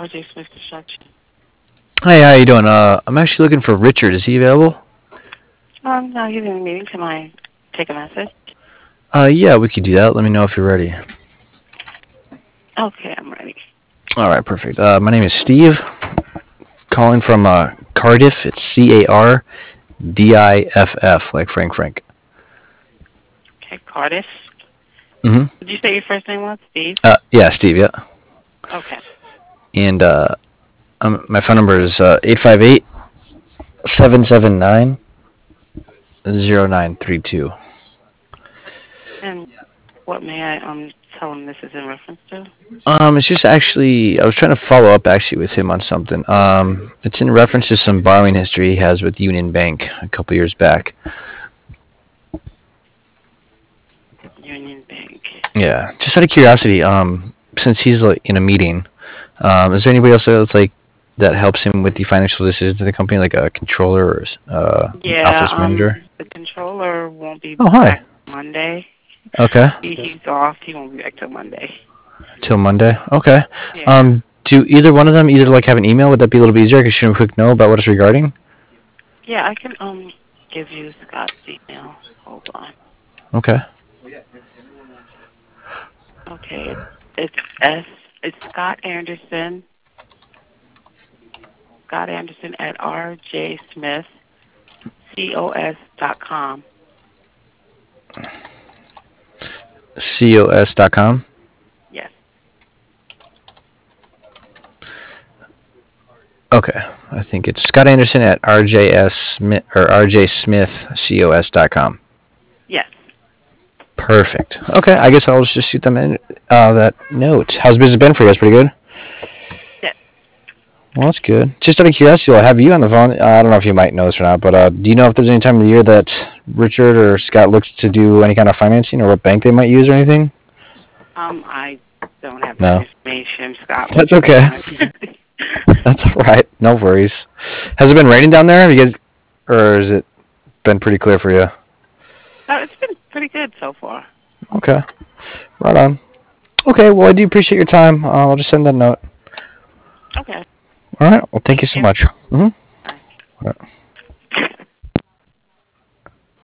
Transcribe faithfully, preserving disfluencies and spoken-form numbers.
J Smith Construction. Hi, how you doing? Uh, I'm actually looking for Richard. Is he available? Um, no, he's in a meeting. Can I take a message? Uh, yeah, we could do that. Let me know if you're ready. Okay, I'm ready. All right, perfect. Uh, my name is Steve, calling from uh, Cardiff. It's C A R D I F F, like Frank Frank. Okay, Cardiff. Mm-hmm. Did you say your first name was Steve? Uh, yeah, Steve, yeah. Okay. And uh, um, my phone number is uh, eight five eight, seven seven nine, zero nine three two. And what may I um tell him this is in reference to? Um, it's just actually, I was trying to follow up actually with him on something. Um, it's in reference to some borrowing history he has with Union Bank a couple years back. Union Bank. Yeah, just out of curiosity, um, since he's like in a meeting, um, is there anybody else that's like that helps him with the financial decisions of the company, like a controller or uh, Yeah, office um, manager? the controller won't be Oh, hi. back Monday. Okay, He, he's off. He won't be back till Monday. till Monday. Okay. Yeah. Um, do either one of them either like have an email? Would that be a little bit easier? I could shoot him a quick note about what it's regarding. Yeah, I can um give you Scott's email. Hold on. Okay. Okay, it's it's S. It's Scott Anderson. Scott Anderson at R J Smith C O S dot com. cos dot com. Yes. Okay, I think it's Scott Anderson at R J S Smith or R J Smith C O S dot com. Yes. Perfect. Okay, I guess I'll just shoot them in uh, that note. How's business been for you guys? Pretty good. Yes. Well, that's good. Just out of curiosity, I'll have you on the phone. Uh, I don't know if you might know this or not, but uh, do you know if there's any time of the year that Richard or Scott looks to do any kind of financing, or what bank they might use, or anything? Um, I don't have that No. information. Scott. That's okay. That's all right. No worries. Has it been raining down there? Have you guys, or has it been pretty clear for you? Uh, it's been pretty good so far. Okay. Right on. Okay. Well, I do appreciate your time. Uh, I'll just send that note. Okay. All right. Well, thank Thank you so you. much. Mm-hmm. Bye. All right.